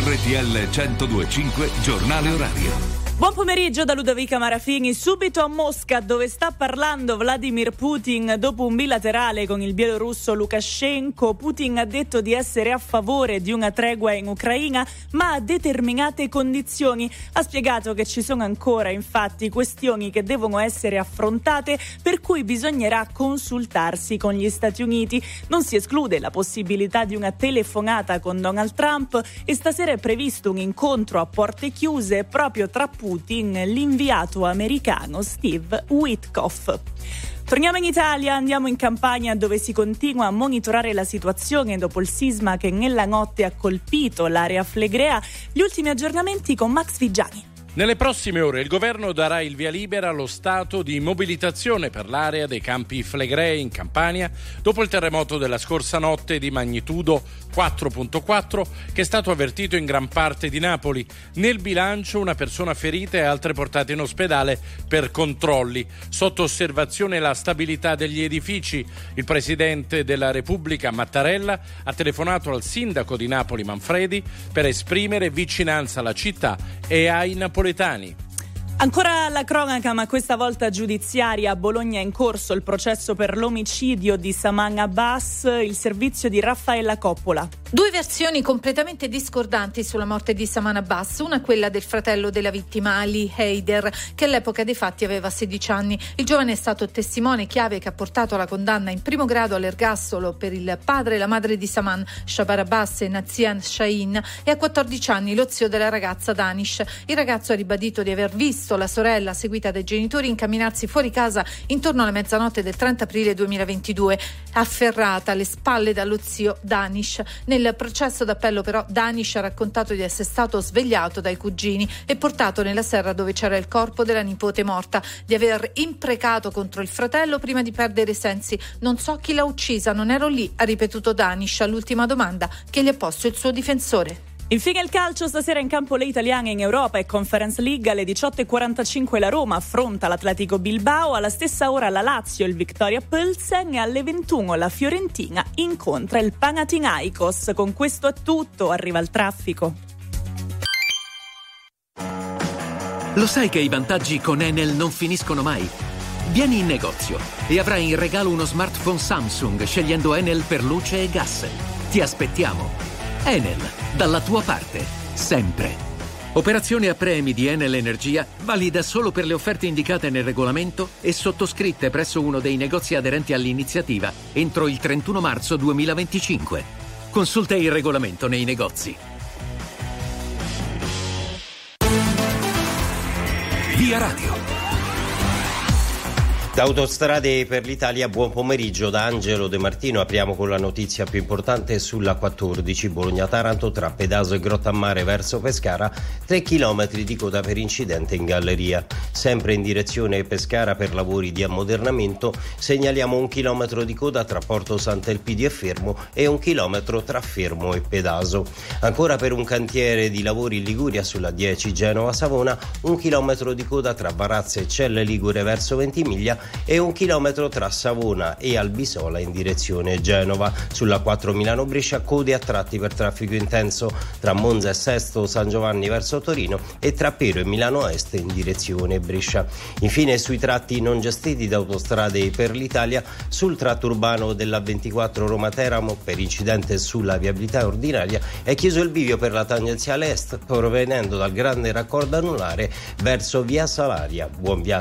RTL 102.5 Giornale Orario. Buon pomeriggio da Ludovica Marafini. Subito a Mosca, dove sta parlando Vladimir Putin dopo un bilaterale con il bielorusso Lukashenko. Putin ha detto di essere a favore di una tregua in Ucraina, ma a determinate condizioni. Ha spiegato che ci sono ancora, infatti, questioni che devono essere affrontate, per cui bisognerà consultarsi con gli Stati Uniti. Non si esclude la possibilità di una telefonata con Donald Trump e stasera è previsto un incontro a porte chiuse proprio tra Putin e l'inviato americano Steve Witkoff. Torniamo in Italia, andiamo in Campania, dove si continua a monitorare la situazione dopo il sisma che nella notte ha colpito l'area flegrea. Gli ultimi aggiornamenti con Max Vigiani. Nelle prossime ore il governo darà il via libera allo stato di mobilitazione per l'area dei Campi Flegrei in Campania dopo il terremoto della scorsa notte di magnitudo 4.4 che è stato avvertito in gran parte di Napoli. Nel bilancio una persona ferita e altre portate in ospedale per controlli. Sotto osservazione la stabilità degli edifici. Il presidente della Repubblica Mattarella ha telefonato al sindaco di Napoli Manfredi per esprimere vicinanza alla città e ai napoletani. Ancora la cronaca, ma questa volta giudiziaria. A Bologna è in corso il processo per l'omicidio di Saman Abbas, il servizio di Raffaella Coppola. Due versioni completamente discordanti sulla morte di Saman Abbas, una quella del fratello della vittima Ali Heider, che all'epoca dei fatti aveva 16 anni. Il giovane è stato testimone chiave che ha portato alla condanna in primo grado all'ergastolo per il padre e la madre di Saman, Shabar Abbas e Nazian Shahin, e a 14 anni lo zio della ragazza Danish. Il ragazzo ha ribadito di aver visto la sorella, seguita dai genitori, incamminarsi fuori casa intorno alla mezzanotte del 30 aprile 2022, afferrata alle spalle dallo zio Danish. Nel processo d'appello però Danish ha raccontato di essere stato svegliato dai cugini e portato nella serra dove c'era il corpo della nipote morta, di aver imprecato contro il fratello prima di perdere i sensi. Non so chi l'ha uccisa, non ero lì, ha ripetuto Danish all'ultima domanda che gli ha posto il suo difensore. Infine il calcio, stasera in campo le italiane in Europa e Conference League. Alle 18.45 la Roma affronta l'Atletico Bilbao, alla stessa ora la Lazio il Viktoria Pilsen e alle 21 la Fiorentina incontra il Panathinaikos. Con questo è tutto, arriva il traffico. Lo sai che i vantaggi con Enel non finiscono mai? Vieni in negozio e avrai in regalo uno smartphone Samsung scegliendo Enel per luce e gas. Ti aspettiamo. Enel, dalla tua parte, sempre. Operazione a premi di Enel Energia valida solo per le offerte indicate nel regolamento e sottoscritte presso uno dei negozi aderenti all'iniziativa entro il 31 marzo 2025. Consulta il regolamento nei negozi. Via Radio. Da Autostrade per l'Italia, buon pomeriggio da Angelo De Martino. Apriamo con la notizia più importante sulla 14 Bologna-Taranto tra Pedaso e Grottammare verso Pescara, 3 chilometri di coda per incidente in galleria. Sempre in direzione Pescara per lavori di ammodernamento segnaliamo 1 chilometro di coda tra Porto Sant'Elpidio e Fermo e 1 chilometro tra Fermo e Pedaso. Ancora per un cantiere di lavori in Liguria sulla 10 Genova-Savona, 1 chilometro di coda tra Varazze e Celle Ligure verso Ventimiglia e 1 chilometro tra Savona e Albisola in direzione Genova. Sulla 4 Milano-Brescia code a tratti per traffico intenso tra Monza e Sesto San Giovanni verso Torino e tra Pero e Milano Est in direzione Brescia. Infine sui tratti non gestiti da Autostrade per l'Italia, sul tratto urbano della 24 Roma-Teramo per incidente sulla viabilità ordinaria è chiuso il bivio per la tangenziale est provenendo dal grande raccordo anulare verso via Salaria. Buon viaggio.